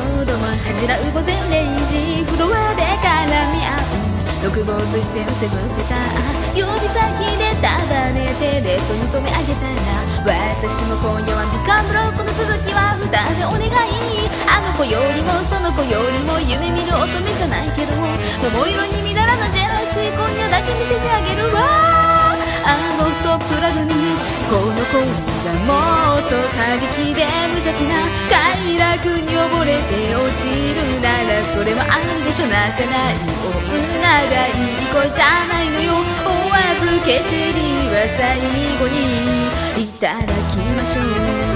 ども恥じらう午前0時、フロアで絡み合う欲望と一線を背ぶせた指先で束ねてレッドに染め上げたら、私も今夜はビカンブロックの続きは2人でお願い。あの子よりもその子よりも夢見る乙女じゃないけど、桃色にみだらなジェラシー今夜だけ見せてあげるわ。ゴーストプラグにこの恋がもっと過激で無邪気な快楽に溺れて落ちるなら、それはあるでしょ。泣かない女がいい子じゃないのよ。お預けチェリーは最後にいただきましょう。